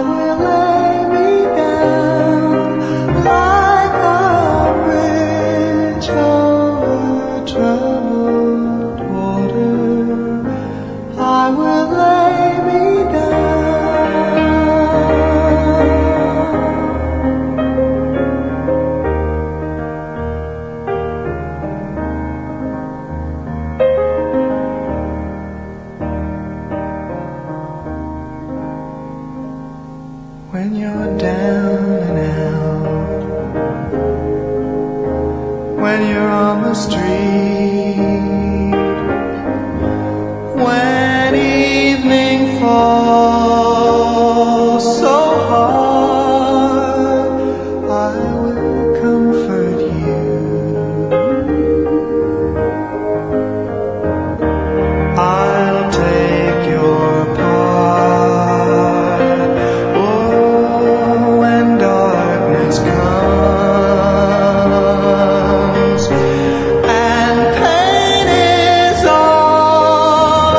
will lay me down like a bridge over troubled water. I will lay me down. When you're down and out, when you're on the street, when evening falls so hard, I will comfort you. I'll take your part. Oh, when darkness comes and pain is all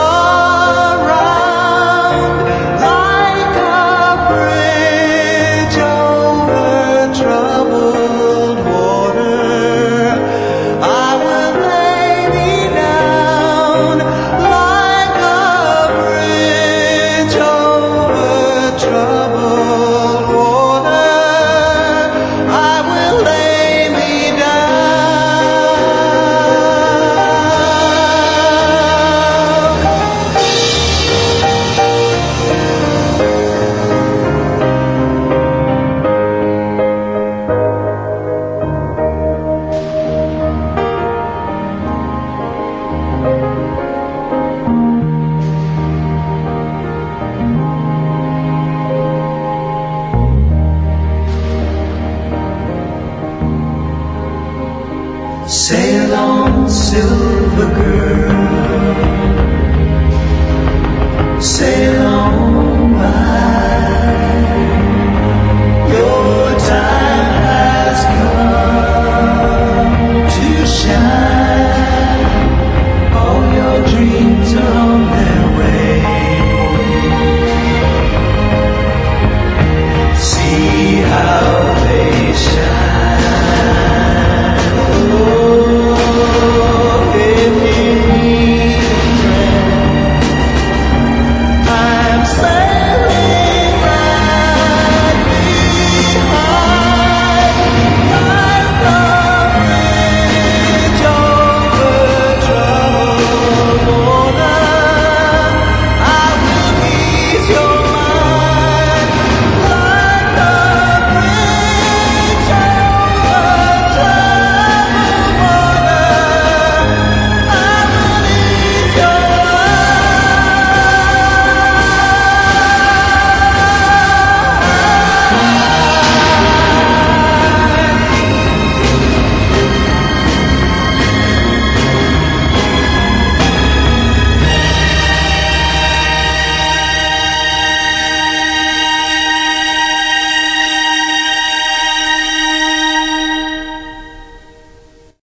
around, like a bridge over troubled water, I will lay me down like a bridge over troubled water. I will lay me Sail on, silver girl.